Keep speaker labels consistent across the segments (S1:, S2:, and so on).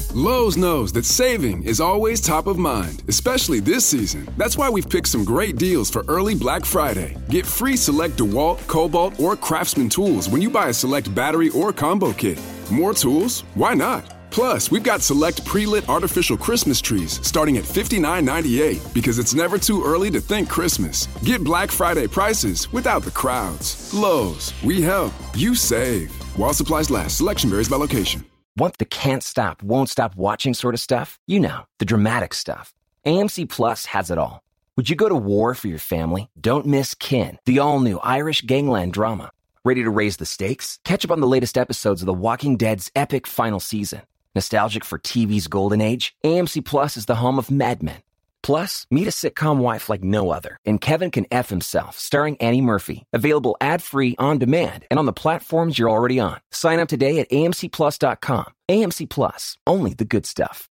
S1: Lowe's knows that saving is always top of mind, especially this season. That's why we've picked some great deals for early Black Friday. Get free select DeWalt, Cobalt, or Craftsman tools when you buy a select battery or combo kit. More tools? Why not? Plus, we've got select pre-lit artificial Christmas trees starting at $59.98 because it's never too early to think Christmas. Get Black Friday prices without the crowds. Lowe's, we help, you save. While supplies last, selection varies by location.
S2: Want the can't stop, won't stop watching sort of stuff? You know, the dramatic stuff. AMC Plus has it all. Would you go to war for your family? Don't miss Kin, the all-new Irish gangland drama. Ready to raise the stakes? Catch up on the latest episodes of The Walking Dead's epic final season. Nostalgic for TV's golden age? AMC Plus is the home of Mad Men. Plus, meet a sitcom wife like no other in Kevin Can F Himself, starring Annie Murphy. Available ad-free, on demand, and on the platforms you're already on. Sign up today at amcplus.com. AMC Plus, only the good stuff.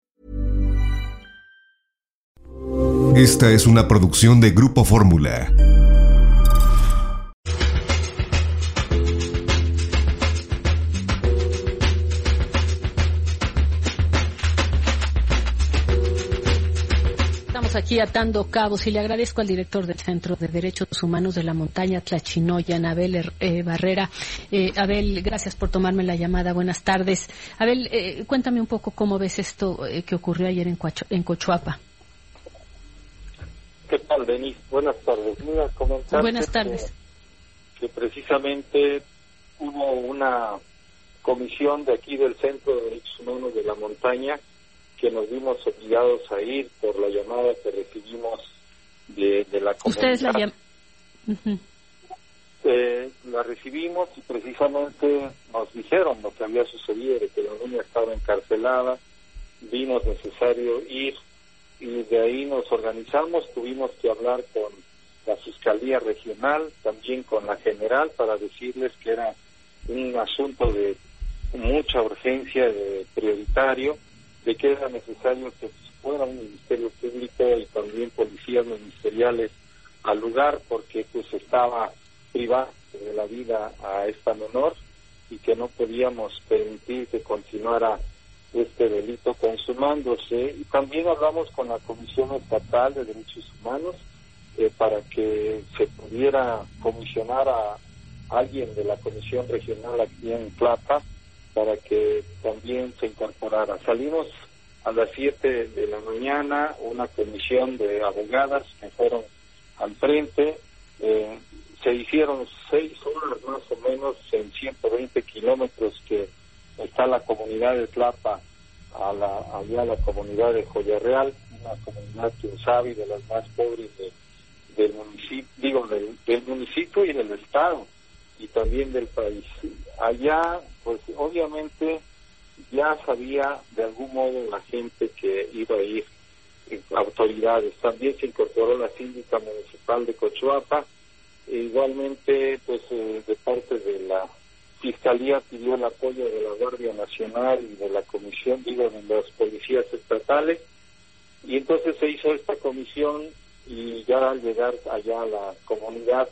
S3: Esta es una producción de Grupo Fórmula.
S4: Aquí atando cabos y le agradezco al director del Centro de Derechos Humanos de la Montaña Tlachinoyan, Abel Barrera. Abel, gracias por tomarme la llamada. Buenas tardes. Abel, cuéntame un poco cómo ves esto que ocurrió ayer en Cochuapa.
S5: ¿Qué tal, Denise? Buenas tardes. Mira, comentarte
S4: Buenas tardes.
S5: Que precisamente hubo una comisión de aquí del Centro de Derechos Humanos de la Montaña que nos vimos obligados a ir por la llamada que recibimos de la comunidad.
S4: ¿Ustedes la
S5: la recibimos y precisamente nos dijeron lo que había sucedido, de que la niña estaba encarcelada, vimos necesario ir y de ahí nos organizamos, tuvimos que hablar con la Fiscalía Regional, también con la General, para decirles que era un asunto de mucha urgencia, prioritario, de que era necesario que fuera un Ministerio Público y también policías ministeriales al lugar, porque pues estaba privada de la vida a esta menor y que no podíamos permitir que continuara este delito consumándose. Y también hablamos con la Comisión Estatal de Derechos Humanos para que se pudiera comisionar a alguien de la Comisión Regional aquí en Tlapa para que también se incorporara. Salimos a las 7 de la mañana, una comisión de abogadas que fueron al frente, se hicieron 6 horas más o menos en 120 kilómetros que está la comunidad de Tlapa, allá la comunidad de Joya Real, una comunidad que sabe de las más pobres del municipio, del municipio y del estado y también del país. Allá, pues obviamente ya sabía de algún modo la gente que iba a ir, autoridades. También se incorporó la síndica municipal de Cochuapa. Igualmente, pues de parte de la Fiscalía pidió el apoyo de la Guardia Nacional y de la Comisión, de los policías estatales. Y entonces se hizo esta comisión y ya al llegar allá a la comunidad,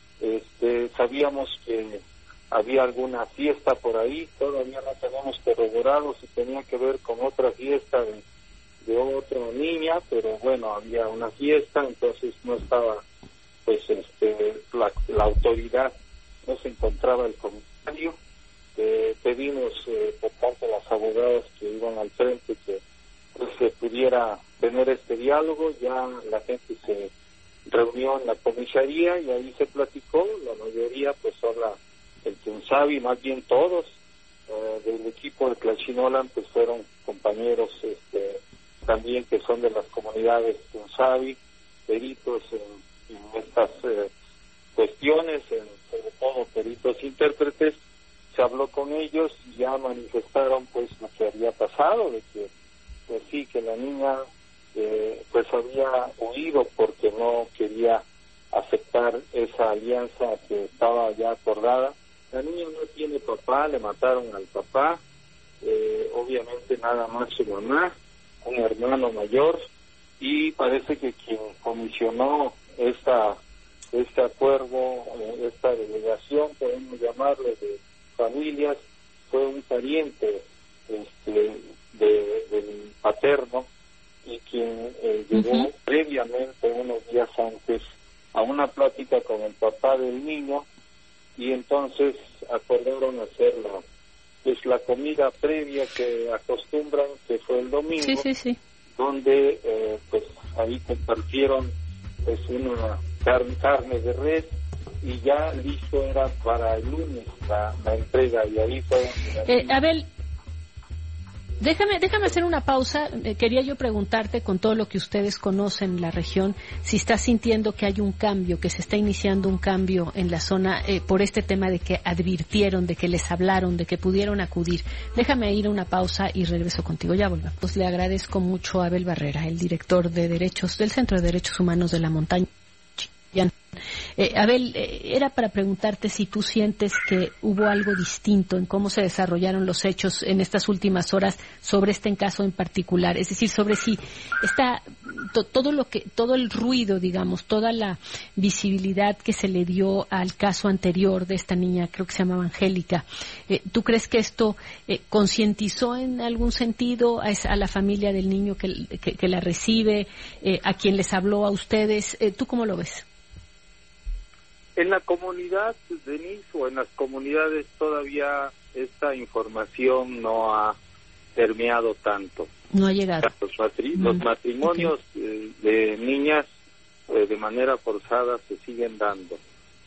S5: sabíamos que había alguna fiesta por ahí, todavía no tenemos corroborado si tenía que ver con otra fiesta de otra niña, pero bueno, había una fiesta, entonces no estaba, pues, la autoridad, no se encontraba el comisario. Pedimos por parte de las abogadas que iban al frente que pues, se pudiera tener este diálogo. Ya la gente se reunió en la comisaría y ahí se platicó. La mayoría pues habla el Tunsavi, más bien todos del equipo de Tlachinolan pues fueron compañeros también que son de las comunidades Tunsavi, peritos en estas cuestiones, sobre todo peritos intérpretes. Se habló con ellos y ya manifestaron pues lo que había pasado, de que pues sí, que la niña pues había huido porque no quería aceptar esa alianza que estaba ya acordada. La niña no tiene papá, le mataron al papá, obviamente nada más su mamá, un hermano mayor, y parece que quien comisionó este acuerdo, esta delegación, podemos llamarle, de familias, fue un pariente de cita con el papá del niño y entonces acordaron hacer la comida previa que acostumbran, que fue el domingo, donde pues ahí compartieron pues una carne de res y ya listo era para el lunes la entrega, y ahí fue...
S4: Abel, déjame hacer una pausa. Quería yo preguntarte, con todo lo que ustedes conocen la región, si estás sintiendo que hay un cambio, que se está iniciando un cambio en la zona por este tema de que advirtieron, de que les hablaron, de que pudieron acudir. Déjame ir a una pausa y regreso contigo. Ya volvemos. Pues le agradezco mucho a Abel Barrera, el director de derechos del Centro de Derechos Humanos de la Montaña. Abel, era para preguntarte si tú sientes que hubo algo distinto en cómo se desarrollaron los hechos en estas últimas horas sobre este caso en particular, es decir, sobre si está todo el ruido, digamos, toda la visibilidad que se le dio al caso anterior de esta niña, creo que se llamaba Angélica. ¿Tú crees que esto concientizó en algún sentido a la familia del niño que la recibe, a quien les habló a ustedes? ¿Tú cómo lo ves?
S5: En la comunidad, Denise, o en las comunidades todavía esta información no ha permeado tanto.
S4: No ha llegado.
S5: Los matrimonios de niñas de manera forzada se siguen dando.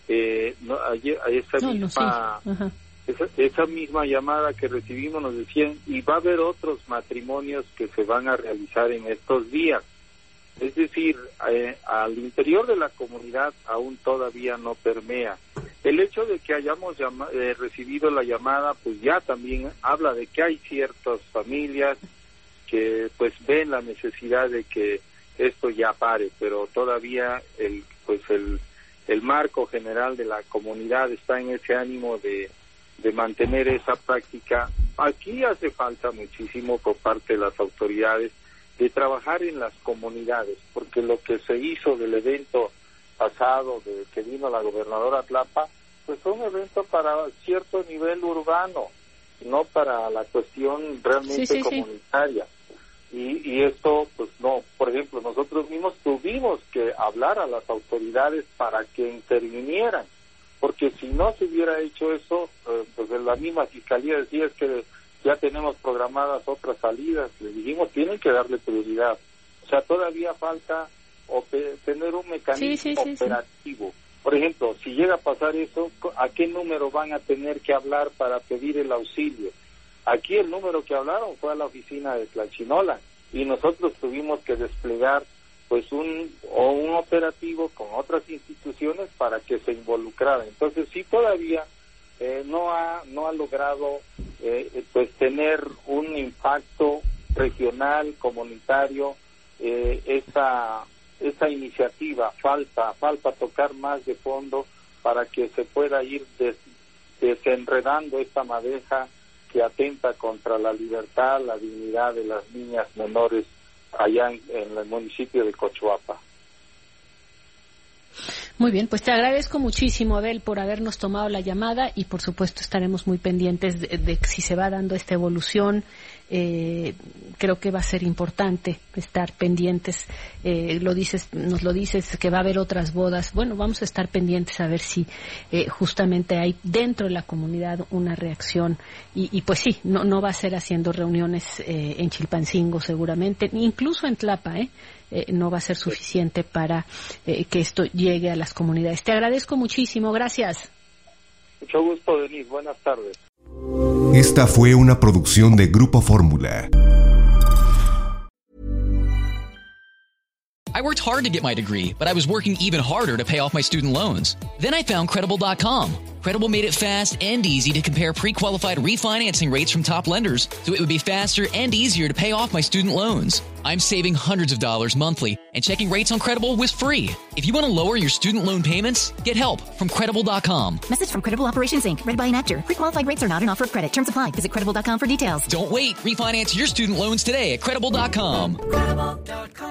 S5: Esa misma llamada que recibimos nos decían, y va a haber otros matrimonios que se van a realizar en estos días. Es decir, al interior de la comunidad aún todavía no permea. El hecho de que hayamos recibido la llamada, pues ya también habla de que hay ciertas familias que pues ven la necesidad de que esto ya pare, pero todavía el marco general de la comunidad está en ese ánimo de mantener esa práctica. Aquí hace falta muchísimo por parte de las autoridades de trabajar en las comunidades, porque lo que se hizo del evento pasado, de que vino la gobernadora Tlapa, pues fue un evento para cierto nivel urbano, no para la cuestión realmente comunitaria. Y esto, pues no, por ejemplo, nosotros mismos tuvimos que hablar a las autoridades para que intervinieran, porque si no se hubiera hecho eso, pues la misma fiscalía decía es que ya tenemos programadas otras salidas. Le dijimos, tienen que darle prioridad. O sea, todavía falta tener un mecanismo operativo. Por ejemplo, si llega a pasar eso, ¿a qué número van a tener que hablar para pedir el auxilio? Aquí el número que hablaron fue a la oficina de Tlachinola y nosotros tuvimos que desplegar pues un operativo con otras instituciones para que se involucraran. Entonces sí, todavía no ha logrado pues tener un impacto regional, comunitario, esa iniciativa. Falta tocar más de fondo para que se pueda ir desenredando esta madeja que atenta contra la libertad, la dignidad de las niñas menores allá en el municipio de Cochuapa.
S4: Muy bien, pues te agradezco muchísimo, Abel, por habernos tomado la llamada y por supuesto estaremos muy pendientes de si se va dando esta evolución. Creo que va a ser importante estar pendientes. Nos lo dices que va a haber otras bodas. Bueno, vamos a estar pendientes a ver si justamente hay dentro de la comunidad una reacción y pues sí, no va a ser haciendo reuniones en Chilpancingo seguramente, incluso en Tlapa, no va a ser suficiente para que esto llegue a las comunidades. Te agradezco muchísimo, gracias.
S5: Mucho gusto, Denise, buenas tardes.
S3: Esta fue una producción de Grupo Fórmula.
S6: I worked hard to get my degree, but I was working even harder to pay off my student loans. Then I found Credible.com. Credible made it fast and easy to compare pre-qualified refinancing rates from top lenders, so it would be faster and easier to pay off my student loans. I'm saving hundreds of dollars monthly, and checking rates on Credible was free. If you want to lower your student loan payments, get help from Credible.com.
S7: Message from Credible Operations, Inc., read by an actor. Pre-qualified rates are not an offer of credit. Terms apply. Visit Credible.com for details.
S6: Don't wait. Refinance your student loans today at Credible.com. Credible.com.